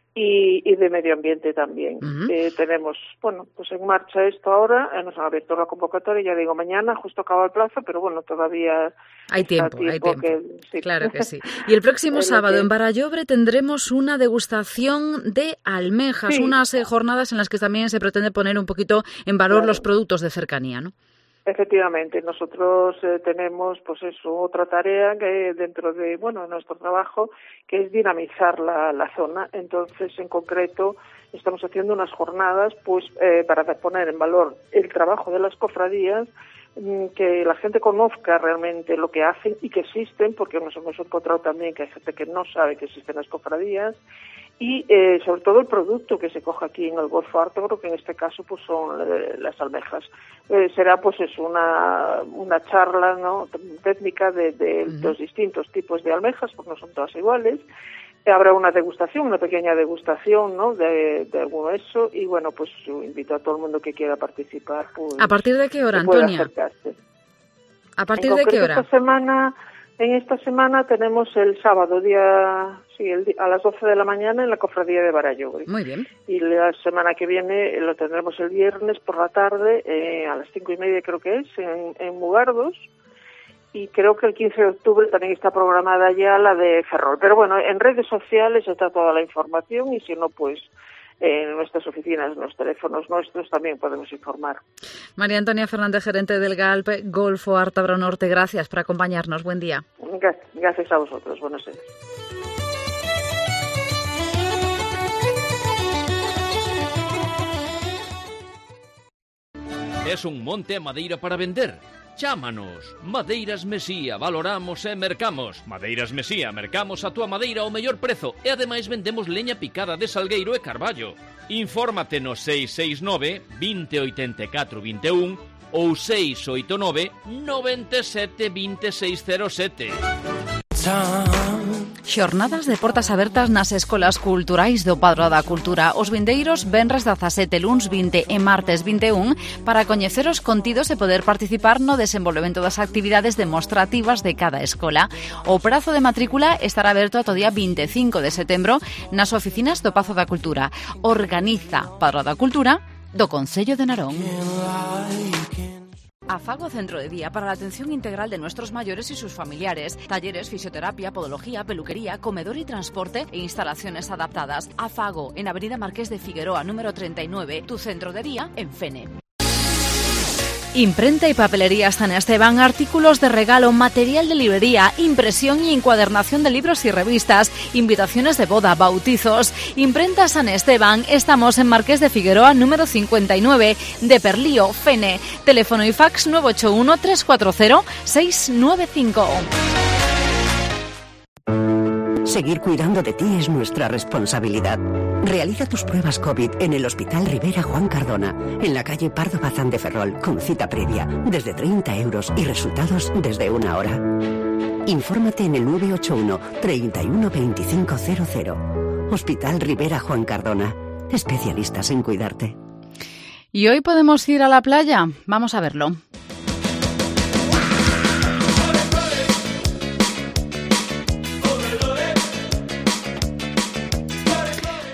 y, y de medio ambiente también. Uh-huh. Eh, tenemos, bueno, pues en marcha esto ahora, eh, nos han abierto la convocatoria, ya digo, mañana, justo acaba el plazo, pero bueno, todavía hay tiempo, tiempo hay tiempo. Que, sí. Claro que sí. Y el próximo sábado que... en Barallobre tendremos una degustación de almejas, sí. unas eh, jornadas en las que también se pretende poner un poquito en valor claro. los productos de cercanía, ¿no? Efectivamente, nosotros eh, tenemos, pues eso, otra tarea que dentro de, bueno, nuestro trabajo, que es dinamizar la, la zona. Entonces, en concreto, estamos haciendo unas jornadas, pues, eh, para poner en valor el trabajo de las cofradías, que la gente conozca realmente lo que hacen y que existen, porque nos hemos encontrado también que hay gente que no sabe que existen las cofradías, y eh, sobre todo el producto que se coge aquí en el Golfo Ártagro, que en este caso pues son eh, las almejas. Eh, será pues eso, una, una charla, ¿no?, técnica de, de uh-huh. los distintos tipos de almejas, porque no son todas iguales. Habrá una degustación, una pequeña degustación, ¿no?, de, de alguno de eso, y bueno, pues invito a todo el mundo que quiera participar. Pues, ¿A partir de qué hora, Antonia? ¿A partir en de qué hora? Esta semana, en esta semana tenemos el sábado, día, sí, el, a las doce de la mañana en la cofradía de Barallobre. Muy bien. Y la semana que viene lo tendremos el viernes por la tarde, eh, a las cinco y media creo que es, en, en Mugardos. Y creo que el quince de octubre también está programada ya la de Ferrol. Pero bueno, en redes sociales está toda la información y si no, pues en nuestras oficinas, en los teléfonos nuestros también podemos informar. María Antonia Fernández, gerente del G A L P Golfo Ártabro Norte, gracias por acompañarnos. Buen día. Gracias a vosotros. Buenos días. Es un monte a madeira para vender. Chámanos. Madeiras Mesía, valoramos e mercamos. Madeiras Mesía, mercamos a túa madeira ao mellor prezo e ademais vendemos leña picada de salgueiro e carballo. Infórmate no seis seis nove, vinte, oitenta e catro, vinte e un ou seis oito nove, noventa e sete, vinte e seis cero sete. Xornadas de portas abertas nas escolas culturais do Padro da Cultura. Os vindeiros venres dezasete, luns vinte e martes vinte e un para coñecer os contidos e poder participar no desenvolvemento das actividades demostrativas de cada escola. O prazo de matrícula estará aberto ata o día vinte e cinco de setembro nas oficinas do Pazo da Cultura. Organiza Padro da Cultura do Concello de Narón. Afago Centro de Día para la atención integral de nuestros mayores y sus familiares. Talleres, fisioterapia, podología, peluquería, comedor y transporte e instalaciones adaptadas. Afago, en Avenida Marqués de Figueroa, número treinta y nueve, tu centro de día en Fene. Imprenta y papelería San Esteban, artículos de regalo, material de librería, impresión y encuadernación de libros y revistas, invitaciones de boda, bautizos. Imprenta San Esteban, estamos en Marqués de Figueroa, número cincuenta y nueve, de Perlío, Fene. Teléfono y fax nueve ocho uno, tres cuatro cero, seis nueve cinco. Seguir cuidando de ti es nuestra responsabilidad. Realiza tus pruebas COVID en el Hospital Rivera Juan Cardona, en la calle Pardo Bazán de Ferrol, con cita previa, desde treinta euros y resultados desde una hora. Infórmate en el nueve ocho uno, treinta y uno, veinticinco cero cero. Hospital Rivera Juan Cardona, especialistas en cuidarte. ¿Y hoy podemos ir a la playa? Vamos a verlo.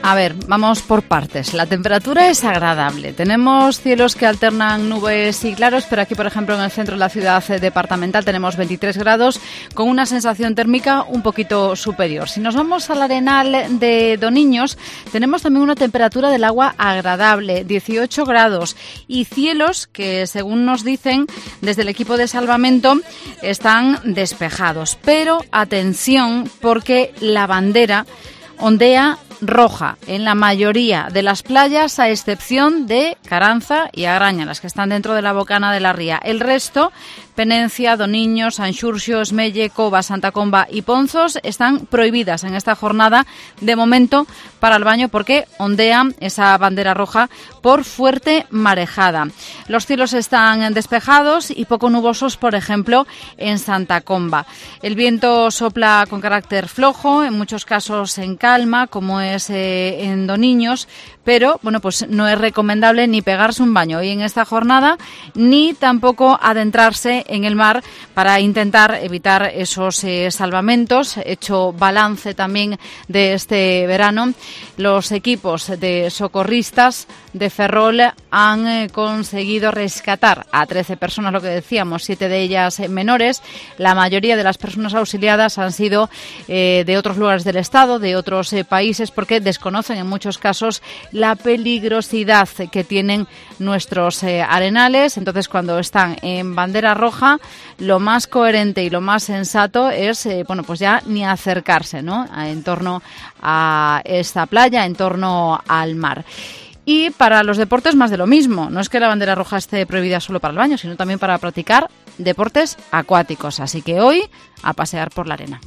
A ver, vamos por partes. La temperatura es agradable. Tenemos cielos que alternan nubes y claros, pero aquí, por ejemplo, en el centro de la ciudad departamental tenemos veintitrés grados con una sensación térmica un poquito superior. Si nos vamos al Arenal de Doniños, tenemos también una temperatura del agua agradable, dieciocho grados, y cielos que, según nos dicen desde el equipo de salvamento, están despejados. Pero atención, porque la bandera ondea roja en la mayoría de las playas, a excepción de Caranza y Agraña, las que están dentro de la bocana de la ría. El resto, Penencia, Doniños, Sanxurxo, Esmelle, Cova, Santa Comba y Ponzos, están prohibidas en esta jornada, de momento, para el baño, porque ondea esa bandera roja por fuerte marejada. Los cielos están despejados y poco nubosos, por ejemplo, en Santa Comba. El viento sopla con carácter flojo, en muchos casos en calma, como es eh, en Doniños, pero bueno, pues no es recomendable ni pegarse un baño hoy en esta jornada, ni tampoco adentrarse en el mar para intentar evitar esos eh, salvamentos. Hecho balance también de este verano, los equipos de socorristas de Ferrol han eh, conseguido rescatar a trece personas, lo que decíamos, siete de ellas eh, menores. La mayoría de las personas auxiliadas han sido eh, de otros lugares del Estado, de otros eh, países, porque desconocen en muchos casos la peligrosidad que tienen nuestros eh, arenales. Entonces, cuando están en bandera roja, lo más coherente y lo más sensato es, eh, bueno, pues ya ni acercarse, ¿no?, a, en torno a esta playa, en torno al mar. Y para los deportes, más de lo mismo. No es que la bandera roja esté prohibida solo para el baño, sino también para practicar deportes acuáticos. Así que hoy, a pasear por la arena.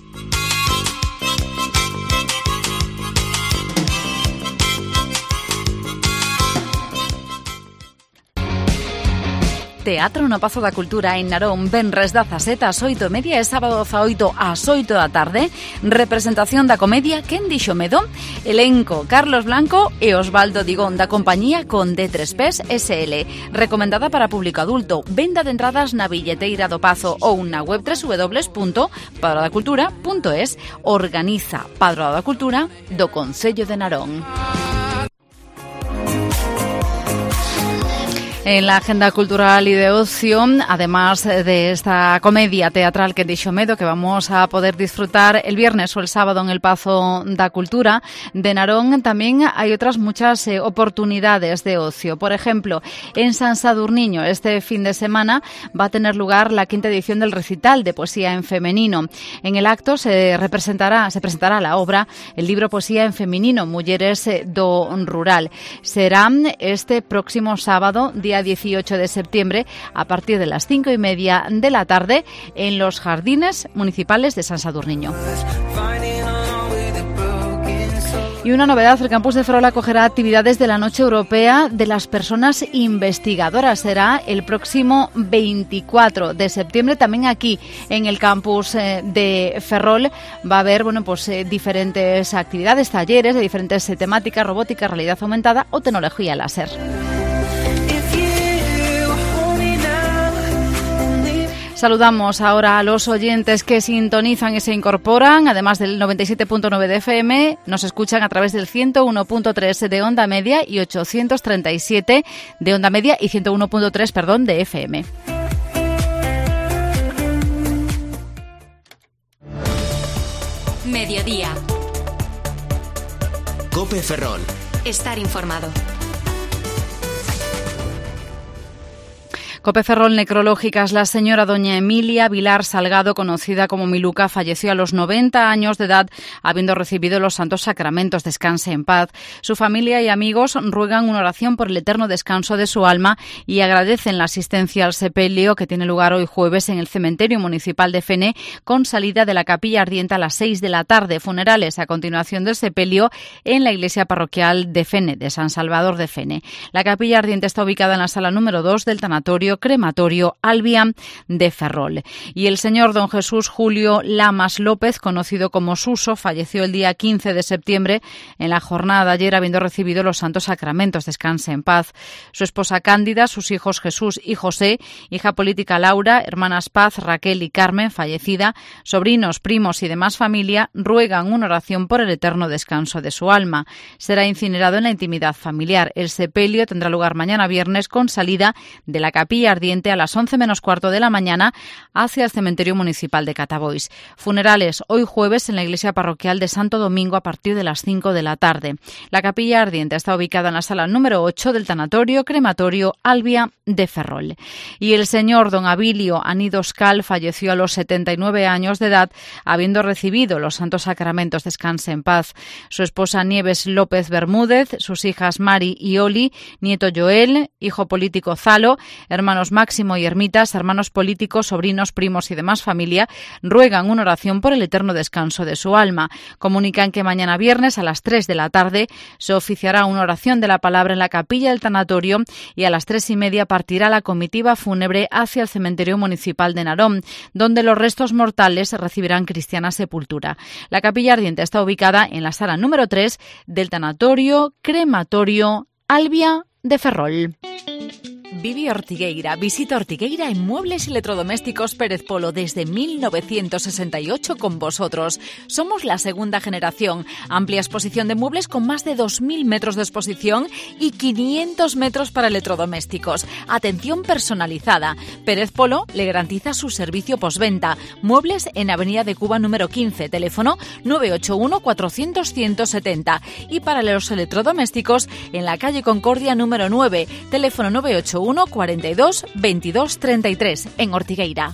Teatro no Pazo da Cultura en Narón, venres dezasete ás oito e media e sábado dezaoito ás oito da tarde. Representación da comedia Quen dixo medo? Elenco Carlos Blanco e Osvaldo Digón, da compañía con D tres P S L. Recomendada para público adulto. Venda de entradas na billeteira do Pazo ou na web doble u doble u doble u punto padroa da cultura punto es. Organiza Padroa da Cultura do Concello de Narón. En la agenda cultural y de ocio, además de esta comedia teatral Quen dixo medo, que vamos a poder disfrutar el viernes o el sábado en el Pazo da Cultura de Narón, también hay otras muchas eh, oportunidades de ocio. Por ejemplo, en San Sadurniño, este fin de semana va a tener lugar la quinta edición del recital de poesía en femenino. En el acto se representará, se presentará la obra, el libro Poesía en femenino, Mulleres do Rural. Será este próximo sábado, día dieciocho de septiembre, a partir de las cinco y media de la tarde, en los jardines municipales de San Sadurniño. Y una novedad, el campus de Ferrol acogerá actividades de la Noche Europea de las Personas Investigadoras. Será el próximo veinticuatro de septiembre, también aquí en el campus de Ferrol. Va a haber, bueno, pues eh, diferentes actividades, talleres de diferentes eh, temáticas, robótica, realidad aumentada o tecnología láser. Saludamos ahora a los oyentes que sintonizan y se incorporan, además del noventa y siete punto nueve de F M, nos escuchan a través del ciento uno punto tres de onda media y ochocientos treinta y siete de onda media y ciento uno punto tres, perdón, de F M. Mediodía. COPE Ferrol. Estar informado. COPE Ferrol Necrológicas. La señora doña Emilia Vilar Salgado, conocida como Miluca, falleció a los noventa años de edad, habiendo recibido los santos sacramentos. Descanse en paz. Su familia y amigos ruegan una oración por el eterno descanso de su alma y agradecen la asistencia al sepelio que tiene lugar hoy jueves en el cementerio municipal de Fene, con salida de la capilla ardiente a las seis de la tarde. Funerales a continuación del sepelio en la iglesia parroquial de Fene, de San Salvador de Fene. La capilla ardiente está ubicada en la sala número dos del tanatorio crematorio Albia de Ferrol. Y el señor don Jesús Julio Lamas López, conocido como Suso, falleció el día quince de septiembre en la jornada de ayer, habiendo recibido los santos sacramentos. Descanse en paz. Su esposa Cándida, sus hijos Jesús y José, hija política Laura, hermanas Paz, Raquel y Carmen, fallecida, sobrinos, primos y demás familia, ruegan una oración por el eterno descanso de su alma. Será incinerado en la intimidad familiar. El sepelio tendrá lugar mañana viernes con salida de la capilla ardiente a las once menos cuarto de la mañana hacia el cementerio municipal de Catabois. Funerales hoy jueves en la iglesia parroquial de Santo Domingo a partir de las cinco de la tarde. La capilla ardiente está ubicada en la sala número ocho del tanatorio crematorio Albia de Ferrol. Y el señor don Abilio Anidos Cal falleció a los setenta y nueve años de edad, habiendo recibido los santos sacramentos. Descanse en paz. Su esposa Nieves López Bermúdez, sus hijas Mari y Oli, nieto Joel, hijo político Zalo, hermanos Máximo y Ermitas, hermanos políticos, sobrinos, primos y demás familia, ruegan una oración por el eterno descanso de su alma. Comunican que mañana viernes a las tres de la tarde se oficiará una oración de la palabra en la capilla del tanatorio y a las tres y media partirá la comitiva fúnebre hacia el cementerio municipal de Narón, donde los restos mortales recibirán cristiana sepultura. La capilla ardiente está ubicada en la sala número tres del tanatorio crematorio Albia de Ferrol. Vivi Ortigueira. Visita Ortigueira en Muebles y Electrodomésticos Pérez Polo desde mil novecientos sesenta y ocho con vosotros. Somos la segunda generación. Amplia exposición de muebles con más de dos mil metros de exposición y quinientos metros para electrodomésticos. Atención personalizada. Pérez Polo le garantiza su servicio postventa. Muebles en Avenida de Cuba número quince. Teléfono nueve ocho uno cuatrocientos ciento setenta. Y para los electrodomésticos en la calle Concordia número nueve. Teléfono nueve ocho uno cuarenta y dos veintidós treinta y tres en Ortigueira.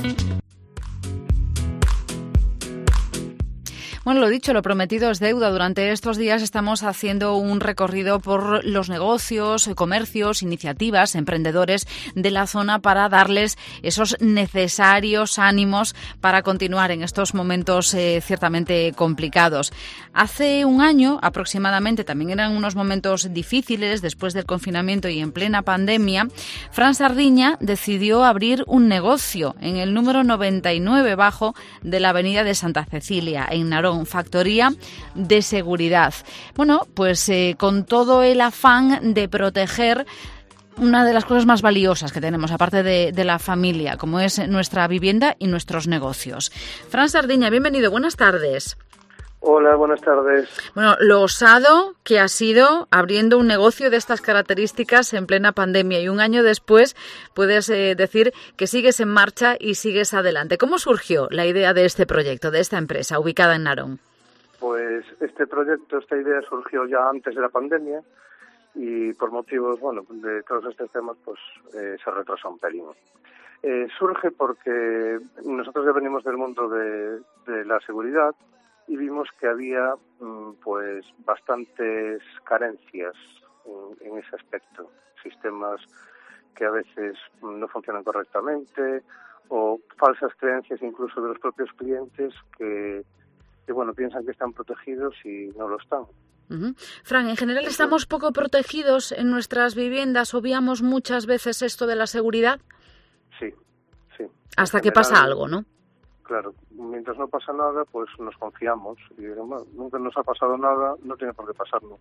Bueno, lo dicho, lo prometido es deuda. Durante estos días estamos haciendo un recorrido por los negocios, comercios, iniciativas, emprendedores de la zona para darles esos necesarios ánimos para continuar en estos momentos eh, ciertamente complicados. Hace un año aproximadamente, también eran unos momentos difíciles después del confinamiento y en plena pandemia, Fran Sardiña decidió abrir un negocio en el número noventa y nueve bajo de la avenida de Santa Cecilia, en Narón. Factoría de seguridad. Bueno, pues eh, con todo el afán de proteger una de las cosas más valiosas que tenemos, aparte de, de la familia, como es nuestra vivienda y nuestros negocios. Fran Sardiña, bienvenido, buenas tardes. Hola, buenas tardes. Bueno, lo osado que ha sido abriendo un negocio de estas características en plena pandemia y un año después puedes eh, decir que sigues en marcha y sigues adelante. ¿Cómo surgió la idea de este proyecto, de esta empresa ubicada en Narón? Pues este proyecto, esta idea surgió ya antes de la pandemia y por motivos, bueno, de todos estos temas, pues eh, se retrasó un pelín. Eh, surge porque nosotros ya venimos del mundo de, de la seguridad y vimos que había pues bastantes carencias en, en ese aspecto. Sistemas que a veces no funcionan correctamente o falsas creencias incluso de los propios clientes que, que bueno, piensan que están protegidos y no lo están. Uh-huh. Fran, en general estamos poco protegidos en nuestras viviendas, obviamos muchas veces esto de la seguridad. Sí, sí. Hasta en que general, pasa algo, ¿no? Claro, mientras no pasa nada, pues nos confiamos. Y bueno, nunca nos ha pasado nada, no tiene por qué pasarnos.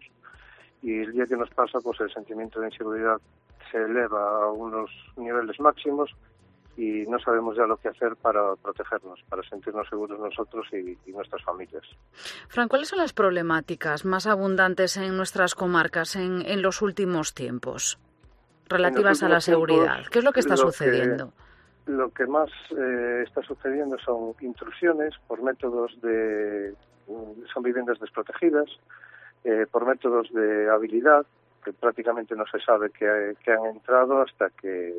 Y el día que nos pasa, pues el sentimiento de inseguridad se eleva a unos niveles máximos y no sabemos ya lo que hacer para protegernos, para sentirnos seguros nosotros y, y nuestras familias. Fran, ¿cuáles son las problemáticas más abundantes en nuestras comarcas en, en los últimos tiempos relativas a la seguridad? Tiempos, ¿Qué es lo que está lo sucediendo? Que... Lo que más eh, está sucediendo son intrusiones por métodos de... son viviendas desprotegidas, eh, por métodos de habilidad, que prácticamente no se sabe que, que han entrado hasta que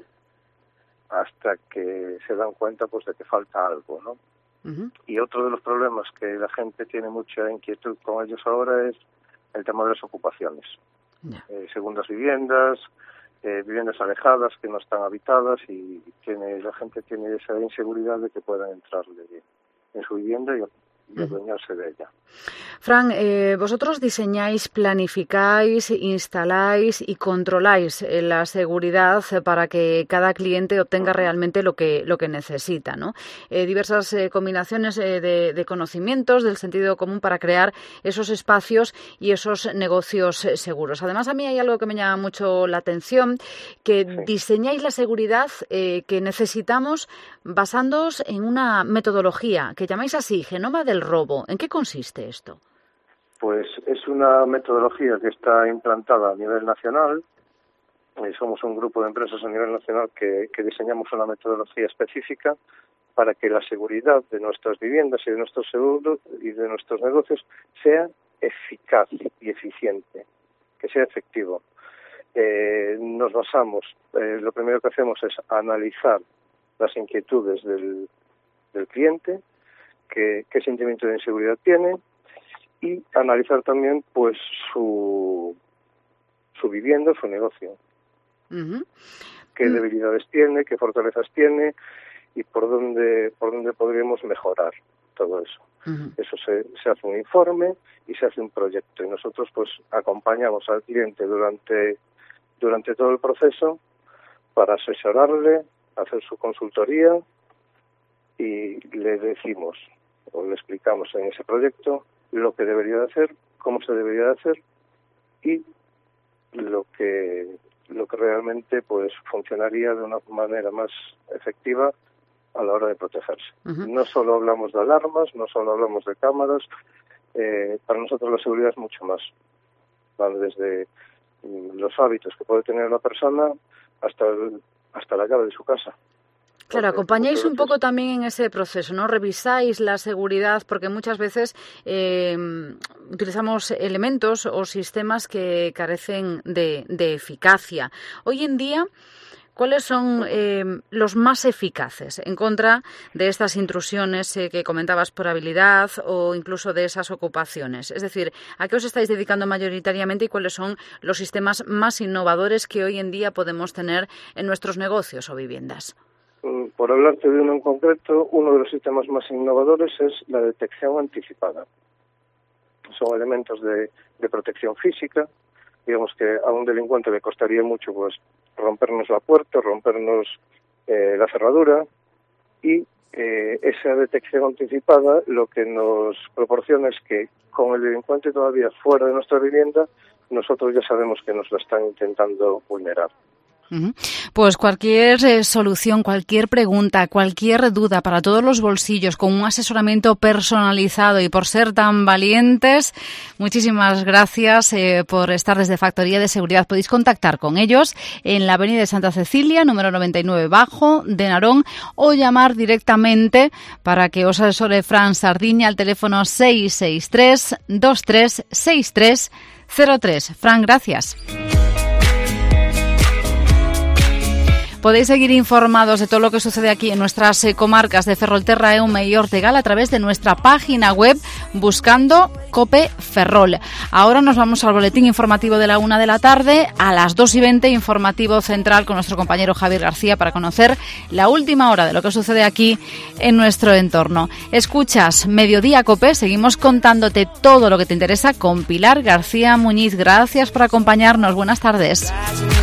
hasta que se dan cuenta pues de que falta algo, ¿no? Uh-huh. Y otro de los problemas que la gente tiene mucha inquietud con ellos ahora es el tema de las ocupaciones. Yeah. Eh, segundas viviendas, Eh, viviendas alejadas que no están habitadas y tiene la gente tiene esa inseguridad de que puedan entrar de, en su vivienda y, y adueñarse de ella. Fran, eh, vosotros diseñáis, planificáis, instaláis y controláis eh, la seguridad para que cada cliente obtenga realmente lo que lo que necesita, ¿no? Eh, diversas eh, combinaciones eh, de, de conocimientos, del sentido común para crear esos espacios y esos negocios eh, seguros. Además, a mí hay algo que me llama mucho la atención, que sí. diseñáis la seguridad eh, que necesitamos basándoos en una metodología que llamáis así, Genoma del Robo. ¿En qué consiste esto? Pues es una metodología que está implantada a nivel nacional. Eh, somos un grupo de empresas a nivel nacional que, que diseñamos una metodología específica para que la seguridad de nuestras viviendas y de nuestros seguros y de nuestros negocios sea eficaz y eficiente, que sea efectivo. Eh, nos basamos, eh, lo primero que hacemos es analizar las inquietudes del, del cliente, qué, qué sentimiento de inseguridad tiene, y analizar también pues su su vivienda, su negocio. Uh-huh. Qué uh-huh. debilidades tiene, qué fortalezas tiene y por dónde por dónde podríamos mejorar todo eso. Uh-huh. Eso se, se hace un informe y se hace un proyecto y nosotros pues acompañamos al cliente durante durante todo el proceso para asesorarle, hacer su consultoría y le decimos o le explicamos en ese proyecto lo que debería de hacer, cómo se debería de hacer y lo que lo que realmente pues funcionaría de una manera más efectiva a la hora de protegerse. Uh-huh. No solo hablamos de alarmas, no solo hablamos de cámaras, eh, para nosotros la seguridad es mucho más. Van desde los hábitos que puede tener la persona hasta el, hasta la llave de su casa. Claro, acompañáis un poco también en ese proceso, ¿no? Revisáis la seguridad porque muchas veces eh, utilizamos elementos o sistemas que carecen de, de eficacia. Hoy en día, ¿cuáles son eh, los más eficaces en contra de estas intrusiones eh, que comentabas por habilidad o incluso de esas ocupaciones? Es decir, ¿a qué os estáis dedicando mayoritariamente y cuáles son los sistemas más innovadores que hoy en día podemos tener en nuestros negocios o viviendas? Por hablarte de uno en concreto, uno de los sistemas más innovadores es la detección anticipada. Son elementos de, de protección física. Digamos que a un delincuente le costaría mucho pues rompernos la puerta, rompernos eh, la cerradura y eh, esa detección anticipada lo que nos proporciona es que con el delincuente todavía fuera de nuestra vivienda, nosotros ya sabemos que nos la están intentando vulnerar. Pues cualquier eh, solución, cualquier pregunta, cualquier duda para todos los bolsillos con un asesoramiento personalizado y por ser tan valientes, muchísimas gracias eh, por estar desde Factoría de Seguridad. Podéis contactar con ellos en la avenida de Santa Cecilia, número noventa y nueve bajo, de Narón, o llamar directamente para que os asesore Fran Sardiña al teléfono seis seis tres, dos tres seis tres cero tres. Fran, gracias. Podéis seguir informados de todo lo que sucede aquí en nuestras eh, comarcas de Ferrolterra, Eume y Ortegal a través de nuestra página web buscando Cope Ferrol. Ahora nos vamos al boletín informativo de la una de la tarde. A las dos y veinte, informativo central con nuestro compañero Javier García para conocer la última hora de lo que sucede aquí en nuestro entorno. Escuchas Mediodía Cope, seguimos contándote todo lo que te interesa con Pilar García Muñiz. Gracias por acompañarnos. Buenas tardes.